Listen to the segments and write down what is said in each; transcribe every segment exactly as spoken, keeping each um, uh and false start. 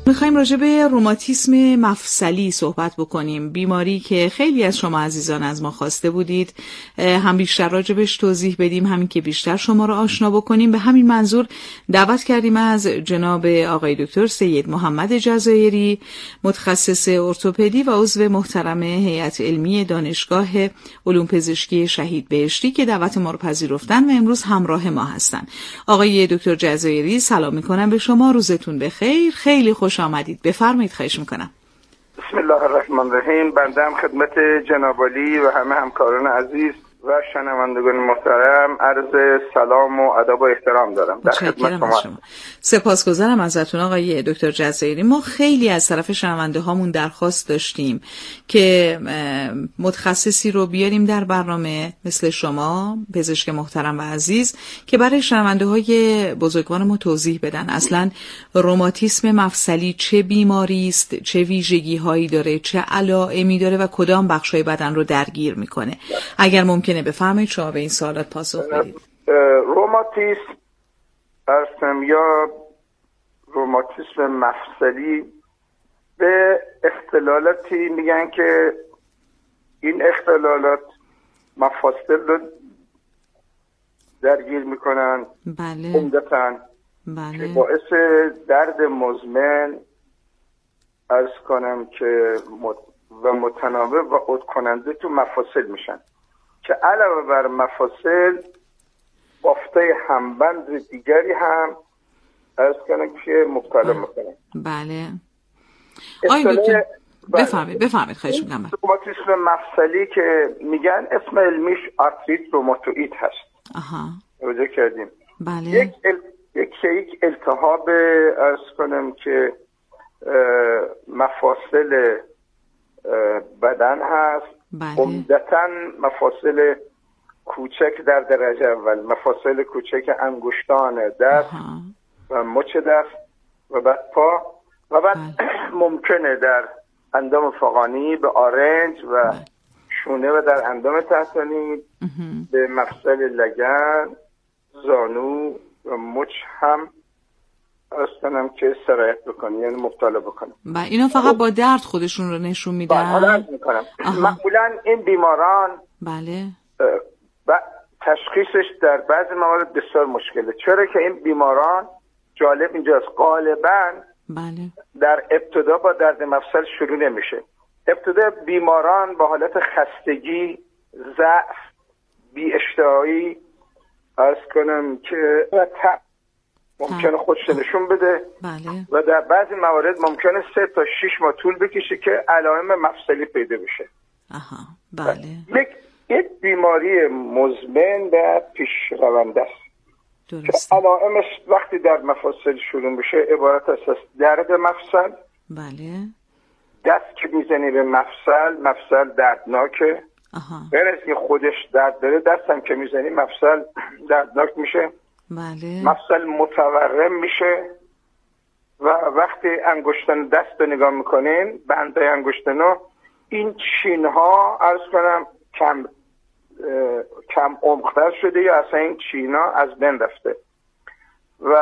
میخوایم راجع به روماتیسم مفصلی صحبت بکنیم، بیماری که خیلی از شما عزیزان از ما خواسته بودید هم بیشتر راجبش توضیح بدیم، همین که بیشتر شما رو آشنا بکنیم. به همین منظور دعوت کردیم از جناب آقای دکتر سید محمد جزایری، متخصص ارتوپدی و عضو محترم هیئت علمی دانشگاه علوم پزشکی شهید بهشتی که دعوت ما رو پذیرفتن و امروز همراه ما هستن. آقای دکتر جزایری سلام میکنم به شما، روزتون بخیر، خیلی خوش آمدید. بفرمایید، خواهش میکنم. بسم الله الرحمن الرحیم. بنده هم خدمت جناب عالی و همه همکاران عزیز و شنوندگان محترم عرض سلام و ادب و احترام دارم. در خدمت شما. شما سپاسگزارم ازتون آقای دکتر جزایری. ما خیلی از طرف شنونده هامون درخواست داشتیم که متخصصی رو بیاریم در برنامه مثل شما، پزشک محترم و عزیز، که برای شنونده های بزرگوار ما توضیح بدن اصلا روماتیسم مفصلی چه بیماری است، چه ویژگی هایی داره، چه علائمی داره و کدام بخش‌های بدن رو درگیر میکنه. اگر ممکنه بفرمایید شما به این سوالات پاسخ بدید. روماتیسم ارسم یا روماتیسم مفصلی به اختلالاتی میگن که این اختلالات مفاصل رو درگیر میکنن. بله. عمدتاً بله. که باعث درد مزمن عرض کنم که و متناوب و عود کننده تو مفاصل میشن که علاوه بر مفاصل بافته همبند دیگری هم عرض کنم که مبتلا میکنن. بله. آقای دکتر بفرمایید بفرمایید خواهش می‌کنم. روماتیسم مفصلی که میگن اسم علمیش آرتریت روماتوئید هست. آها. توجه کردیم. بله. یک ال... یک یک التهاب عرض کنم که مفاصل بدن هست. بله. عمدتاً مفاصل کوچک در درجه اول، مفاصل کوچک انگشتان دست و مچ دست و بعد پا و بعد ممکنه در اندام فوقانی به آرنج و بله. شونه و در اندام تحتانی به مفصل لگن، زانو و مچ هم اصلا که سرایت بکنه، یعنی مبتلا بکنه. و اینا فقط با درد خودشون رو نشون میدن؟ بله، حالا عرض میکنم. معمولا این بیماران بله و تشخیصش در بعضی موارد بسیار مشکله. چرا که این بیماران جالب اینجاست غالبا بله در ابتدا با درد مفصل شروع نمیشه. ابتدا بیماران با حالت خستگی، ضعف، بی اشتهایی عرض کنم که تب ممکنه خودش نشون بده. بله. و در بعضی موارد ممکنه سه تا شش ماه طول بکشه که علائم مفصلی پیدا بشه. آها بله. یک یک بیماری مزمن و پیش رونده است. درسته. علائمش وقتی در مفاصل شروع میشه عبارت است از درد مفصل. بله. دست که میزنی به مفصل، مفصل دردناکه. آها. غیر از که خودش درد داره، دستم که میزنی مفصل دردناک میشه. بله. مفصل متورم میشه و وقتی انگشتان دست رو نگاه میکنین، بندهای انگشتانو، این چین ها عرض کنم کم کم عمق‌تر شده یا اصلا این چین ها از بین رفته و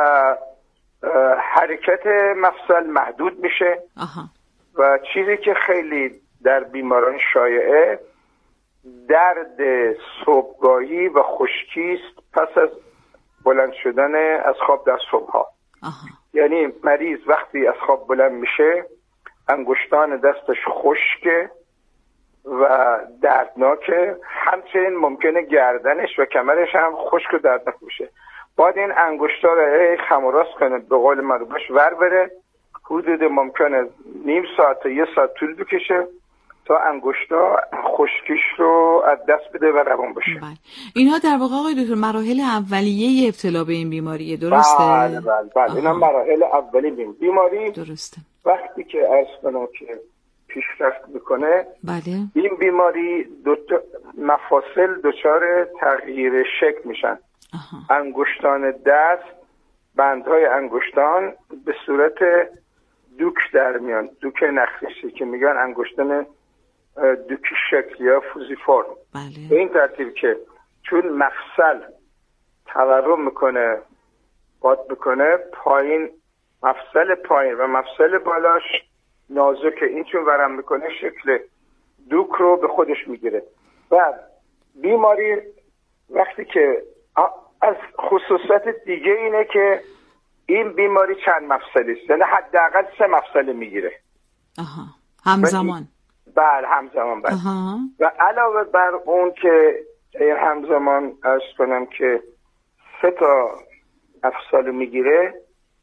حرکت مفصل محدود میشه. آها. و چیزی که خیلی در بیماران شایعه درد صبحگاهی و خشکی است پس از بلند شدن از خواب در صبحها. یعنی مریض وقتی از خواب بلند میشه انگشتان دستش خشکه و دردناکه، همچنین ممکنه گردنش و کمرش هم خشک و دردناک میشه. باید این انگشتا رو خم و راست کنه، به قول معروفش ور بره، حدود ممکنه نیم ساعت تا یه ساعت طول بکشه تا انگشتا خشکیش رو از دست بده و روان بشه. بله. اینها در واقع آقای دکتر مراحل اولیه ابتلا به این بیماریه، درسته؟ بله بله بله. اینا مراحل اولیه این بیماری. درسته. وقتی که عرض کنم که پیشرفت میکنه، بله. این بیماری دو مفاصل دچار تغییر شکل میشن. آها. انگشتان دست، بندهای انگشتان به صورت دوک در میان، دوک نخریشی که میگن انگشتان دوکی شکل یا فوزیفورم. بله. به این ترتیب که چون مفصل تورم میکنه، باد میکنه، پایین مفصل پایین و مفصل بالاش نازکه، این چون ورم میکنه شکل دوک رو به خودش میگیره. بعد بیماری وقتی که از خصوصیت دیگه اینه که این بیماری چند مفصلی است، یعنی حداقل سه مفصل میگیره. آها، همزمان. بله همزمان. بله. و علاوه بر اون که همزمان عرض کنم که سه تا مفصل میگیره،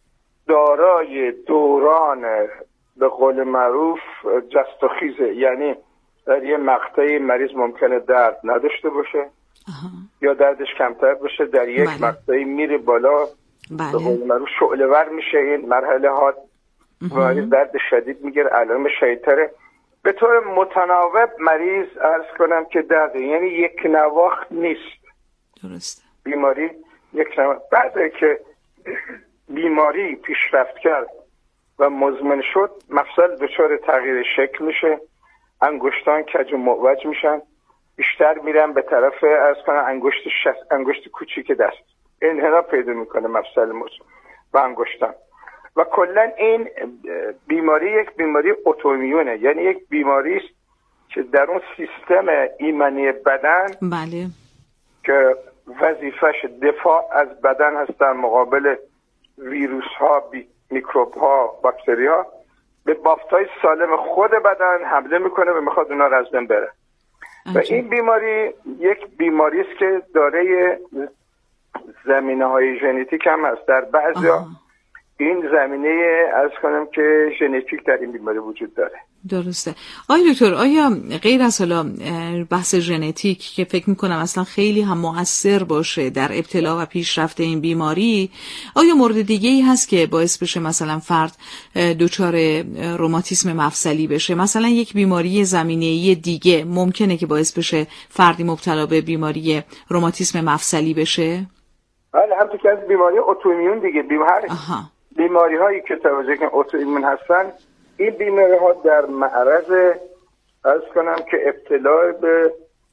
دارای دوران به قول معروف جست و خیزه، یعنی در یه مقطعی مریض ممکنه درد نداشته باشه آها. یا دردش کمتر باشه، در یک بله. مقطعی میره بالا بله. به قول معروف شعله ور میشه. این مرحله ها مریض درد شدید میگیره، علائم شدیدتره. به طور متناوب مریض عرض کنم که درد یعنی یک نواخت نیست. درسته. بیماری یک نواخت. بعد که بیماری پیشرفت کرد و مزمن شد، مفصل دچار تغییر شکل میشه، انگشتان کج و معوج میشن، بیشتر میرن به طرف عرض کنم انگشت شست، انگشت کوچیک دست، انحنا پیدا میکنه مفصل مزمن و انگشتان. و کلا این بیماری یک بیماری اتومیونه، یعنی یک بیماری است که در اون سیستم ایمنی بدن بله که وظیفش دفاع از بدن هست در مقابل ویروس ها، میکروب ها، باکتری ها، به بافتای سالم خود بدن حمله میکنه و میخواد اونا رو از بین بره. و این بیماری یک بیماری است که دارای زمینه های ژنتیک هم هست. در بعضیا این زمینه از کنم که ژنتیک در این بیماری وجود داره. درسته. آیا دکتر، آیا غیر از حالا بحث ژنتیک که فکر میکنم اصلا خیلی هم مؤثر باشه در ابتلا و پیشرفت این بیماری، آیا مورد دیگه ای هست که باعث بشه مثلا فرد دچار روماتیسم مفصلی بشه؟ مثلا یک بیماری زمینه‌ای دیگه ممکنه که باعث بشه فردی مبتلا به بیماری روماتیسم مفصلی بشه؟ بله، همونطور که از بیماری اتومیون دیگه، بیماری بیماری هایی که توجه کن اتومیون هستن، این بیماری ها در معرض عرض کنم که ابتلا به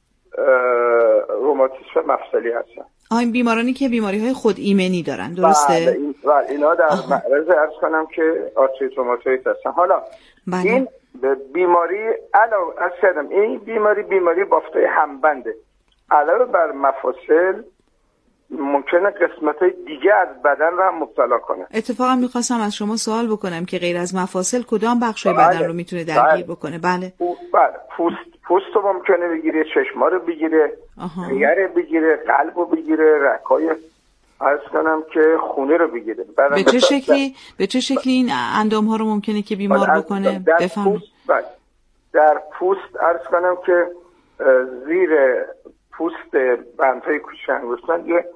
روماتیسم مفصلی هستن. آه، این بیمارانی که بیماری های خود ایمنی دارن، درسته؟ بله، این بله اینا در آه. معرض عرض کنم که آرتریت روماتوئید هستن. حالا بله. این بیماری علاوه از کردم این بیماری بیماری بافته همبنده. علاوه بر مفاصل ممکنه قسمت‌های دیگه از بدن رو هم مبتلا کنه. اتفاقا می‌خواستم از شما سوال بکنم که غیر از مفاصل کدام بخش‌های بله. بدن رو میتونه درگیر بله. بکنه؟ بله. بله، پوست پوست رو ممکنه بگیره، چشما رو بگیره، ریه بگیره، قلب رو بگیره، رگ‌های عرض کنم که خونه رو بگیره. به چه شکلی به چه شکلی این اندام‌ها رو ممکنه که بیمار بکنه؟ بفهمید. بله. در پوست عرض کنم که زیر پوست بندهای کوچک انگشتان یه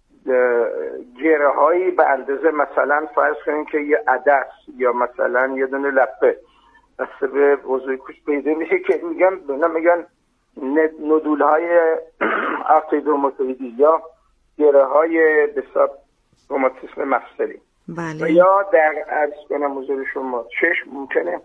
گره هایی به اندازه مثلا فرض کنیم که یه عدس یا مثلا یه دونه لپه دسته به وضوع کوچ پیدا میشه که میگن بنا میگن ندول های آرتریت روماتوئیدی یا گره های بساب روماتیسم مفصلی. بله. و یا در عرض کنم حضور شما چشم ممکنه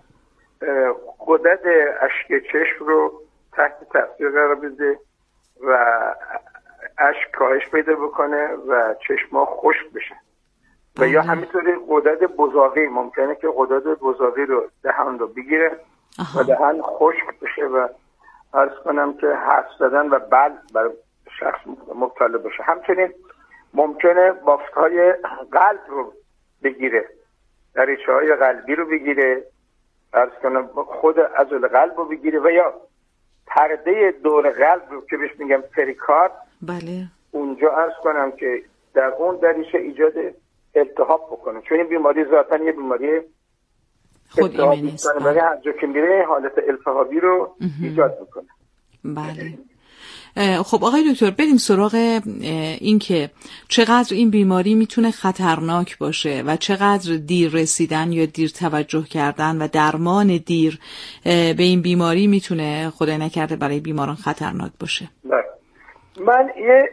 غدد اشک چشم رو تحت تاثیر قرار بده و اشک کاهش پیدا بکنه و چشما خشک بشه. و یا همینطوری غدد بزاقی ممکنه که غدد بزاقی رو دهان رو بگیره آها. و دهان خشک بشه و عرض کنم که حرف زدن و بل بر شخص مبتلا بشه. همچنین ممکنه بافت‌های قلب رو بگیره، دریچه های قلبی رو بگیره، عرض کنم خود عضله قلب رو بگیره و یا پرده دور قلب رو که بهش میگم پریکارد. بله. اونجا عرض کنم که در اون دریچه ایجاد التهاب بکنه، چون این بیماری ذاتاً یه بیماری خود ایمنی است. برای هر جا که میره حالت التهابی رو ایجاد میکنه. بله. خب آقای دکتر، بریم سراغ این که چقدر این بیماری میتونه خطرناک باشه و چقدر دیر رسیدن یا دیر توجه کردن و درمان دیر به این بیماری میتونه خدای نکرده برای بیماران خطرناک باشه. بله. من یه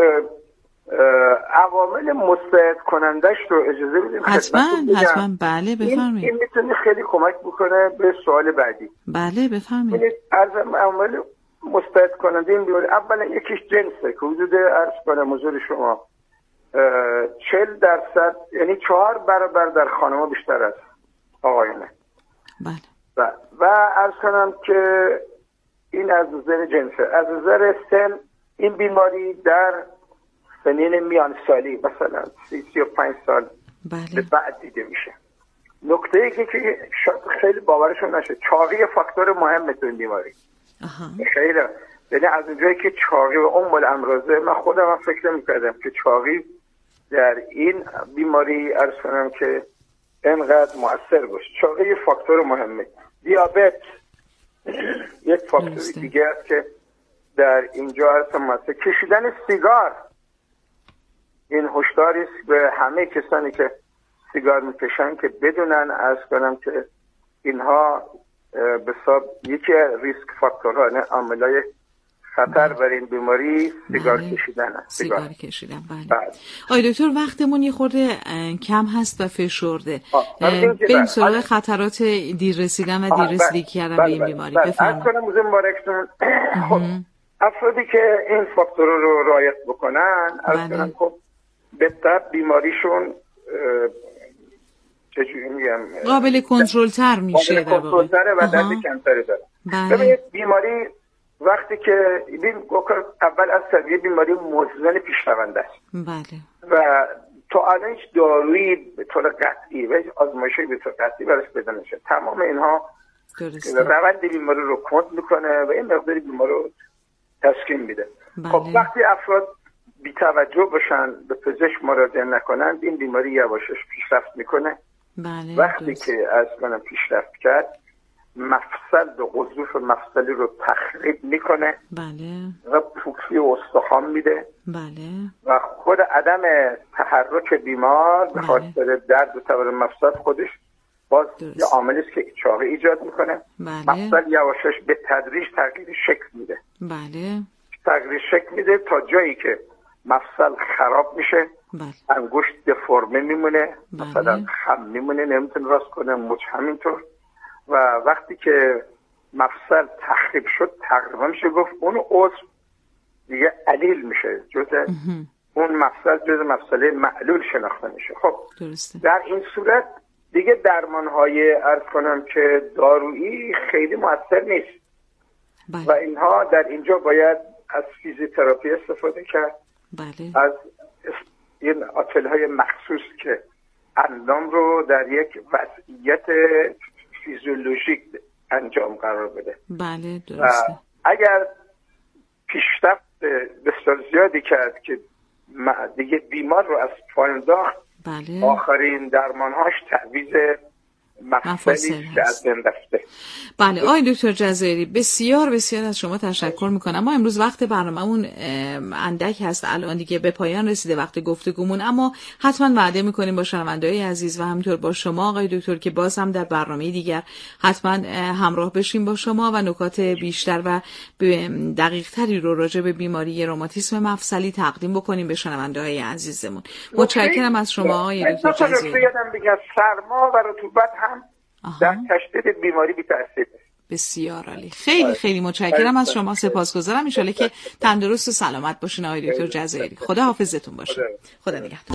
عوامل مستعد کنندش رو اجازه بدیم حتما حتما بله بفرمایید. این, این میتونه خیلی کمک بکنه به سوال بعدی. بله بفرمایید. از عوامل مستعد کننده این بیماری اولا یکیش جنسه که حدود عرض کنم حضور شما چهل درصد یعنی چهار برابر در خانم‌ها بیشتر از آقایانه. بله. و و عرض کنم که این از نظر جنسه. از نظر سن این بیماری در سنین میان سالی مثلا سی سی و پنج سال بله. به بعد دیده میشه. نکته ای که, که شاید خیلی باورشون نشه، چاقی فاکتور مهمه تو این بیماری. آها. خیلی یعنی از اونجایی که چاقی و ام الامراضه، من خودم هم فکر میکردم که چاقی در این بیماری عرض کنم که اینقدر مؤثر باشه. چاقی فاکتور مهمه. دیابت یک فاکتور دیگه است که در اینجا عرض مؤثر. کشیدن سیگار، این هشداری است به همه کسانی که سیگار میکشن که بدونن عرض کنم که اینها به حساب یکی ریسک فاکتورها، نه عاملای خطر برای این بیماری سیگار بله. کشیدن است. سیگار, سیگار کشیدن بله. بله. آی دکتر وقتمون یه خورده کم هست و فشرده. بریم سراغ خطرات دیر رسیدن و دیر رسیدگی کردن به این بیماری. بفرمایید. از کنم موزه مبارکتون. خب افرادی که این فاکتور رو رعایت بکنن از بله. کنم خب به طب بیماریشون چجوری میگم قابل کنترل تر میشه، قابل کنترل تره و درد کمتری داره. بله. ببینید بیماری وقتی که ببین اول از طبیعی بیماری مزمن پیشرونده است. بله. و تو الان هیچ دارویی به طور قطعی و آزمایشی به طور قطعی براش پیدا نمیشه. تمام اینها روند بیماری رو کند میکنه و این مقداری بیماری رو تسکین میده. بله. خب وقتی افراد بی توجه باشن، به پزشک مراجعه نکنند، این بیماری یواشش پیشرفت میکنه. بله. وقتی درست. که از منم پیشرفت کرد مفصل و غضروف مفصلی رو تخریب میکنه. بله. و پوکی و استخوان میده. بله. و خود عدم تحرک بیمار به خاطر درد و تورم مفصل خودش باز درست. یه عاملی است که چاقی ایجاد میکنه. بله. مفصل یواشش به تدریج تغییر شکل میده. بله. تغییر شکل میده تا جایی که مفصل خراب میشه. بله. انگشت دفرمه میمونه. بله. مثلا خم میمونه، نمیتونه راست کنه، مچ همینطور. و وقتی که مفصل تخریب شد تقریبا میشه گفت اون عضو دیگه علیل میشه، جزء اون مفصل جزء مفصله معلول شناخته میشه. خب درسته. در این صورت دیگه درمانهای عرض کنم که دارویی خیلی مؤثر نیست. بله. و اینها در اینجا باید از فیزیوتراپی استفاده کرد. بله. از این آتل‌های مخصوص که اندام رو در یک وضعیت فیزیولوژیک انجام قرار بده. بله درسته. اگر پیشرفت بسیار زیادی کرد که دیگه بیمار رو از پایین انداخت، بله. آخرین درمانهاش تعویض مفصلی که از بین رفته. بله آقای دکتر جزایری بسیار بسیار از شما تشکر میکنم. ما امروز وقت برنامه‌مون اندک هست، الان دیگه به پایان رسیده وقت گفتگومون، اما حتما وعده میکنیم با شنونده‌های عزیز و همینطور با شما آقای دکتر که باز هم در برنامه دیگر حتما همراه بشیم با شما و نکات بیشتر و دقیق تری رو راجع به بیماری روماتیسم مفصلی تقدیم بکنیم به شنونده‌های عزیزمون. متشکرم از شما آقای دکتر جزایری. سرما و رطوبت هم در تشدید بیماری بی تأثیر. بسیار عالی. خیلی خیلی متشکرم از شما، سپاسگزارم. ان شاءالله که تندرست و سلامت باشین آقای دکتر جزایری. خدا حافظتون باشه. خدا نگهدار.